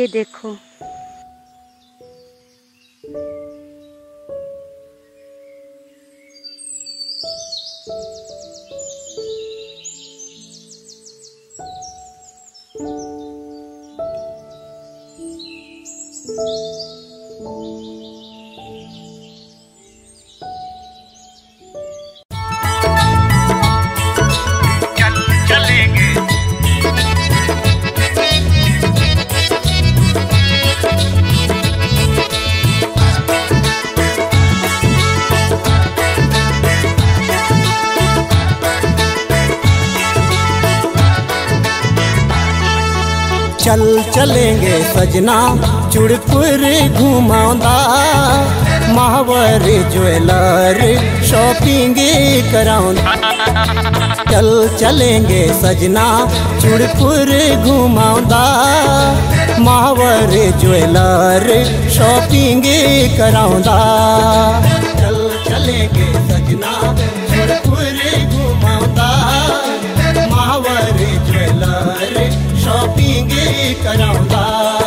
ये देखो चल चलेंगे सजना चुड़पुर घुमाऊंदा महावर ज्वेलर शॉपिंग कराऊंदा। चल चलेंगे सजना चुड़पुर घुमाऊंदा महावर ज्वेलर शॉपिंग कराऊंदा। चल चलेंगे सजना चुड़पुर घुमाऊंदा महावर ज्वेलर शॉपिंग कराऊंदा।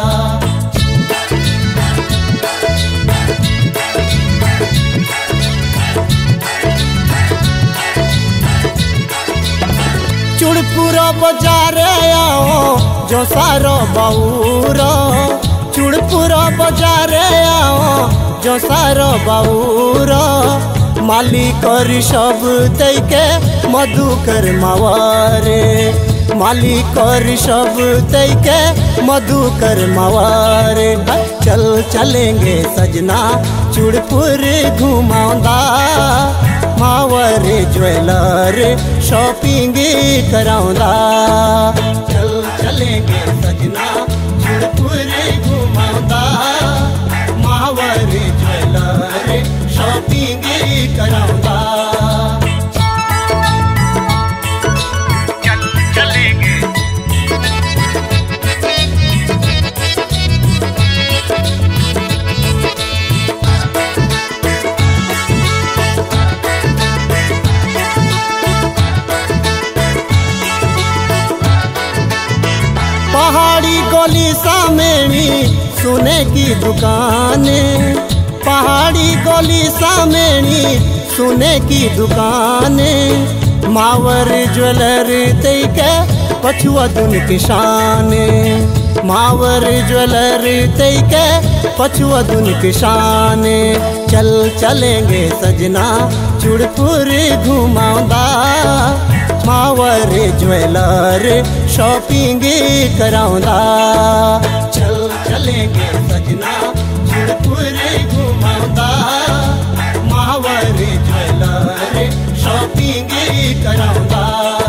चुड़पुरा बाजार आओ जो सारो बाऊरो, चुड़पुरा बाजार आओ जो सारो बाऊरो। मालिक और सब तैके मधुकर मावारे, मालिक और सब तैके मधुकर मावारे। चल चलेंगे सजना चुड़पुर घुमाऊंदा मावर ज्वेलर शॉपिंग कराऊंदा। चल चलेंगे सजना चुड़पुर घुमाऊंदा मावर ज्वेलर शॉपिंग कराऊंदा। पहाड़ी गली सामेनी सोने की दुकाने, पहाड़ी गली सामेनी सोने की दुकाने। मावर ज्वेलर तैके पछुआ दुन की शाने, मावर ज्वेलर तैके पछुआ दुन की शाने। चल चलेंगे सजना चुड़पुर घुमाऊंदा मावर ज्वेलर शॉपिंग कराऊंदा। चल चलेंगे सजना चुड़पुर घुमाऊंदा मावर ज्वेलर शॉपिंग कराऊंदा।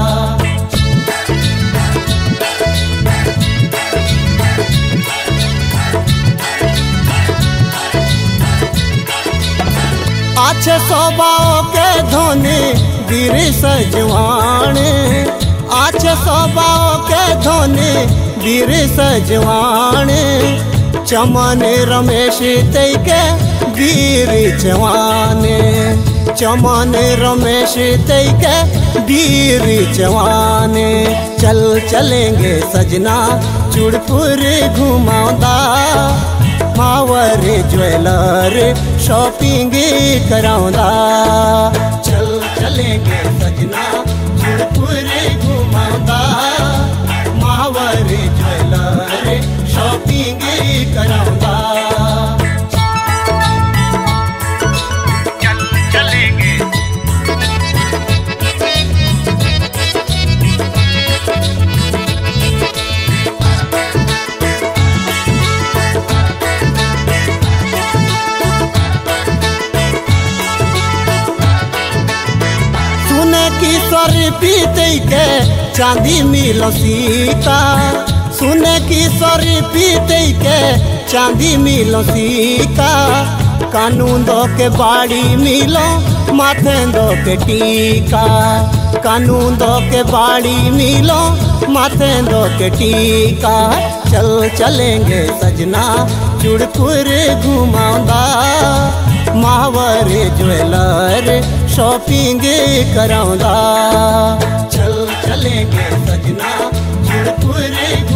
अच्छे स्वभाव के धोनी वीर सजवाने, अच्छे स्वभाव के धोनी वीर सजवाने। चमन रमेश तैके वीर जवाने, चमन रमेश तैके वीर जवाने। चल चलेंगे सजना चुड़पुर घुमाऊंदा मावर ज्वेलर शॉपिंग कराऊंदा। चल चलेंगे सजना चुड़पुर घुमाऊंदा मावर ज्वेलर शॉपिंग कराऊंदा। किशोरी पीते के चांदी मिलो सीता, सुने किशोरी पीते के चांदी मिलो सीता। कानून दो के बाड़ी मिलो माथे दो के टीका, कानून दो के बाड़ी मिलो माथे दो के टीका। चल चलेंगे सजना चुड़पुर घुमाऊंदा मावर ज्वेलर शॉपिंग कराऊंदा। चल चलेंगे सजना चुड़पुर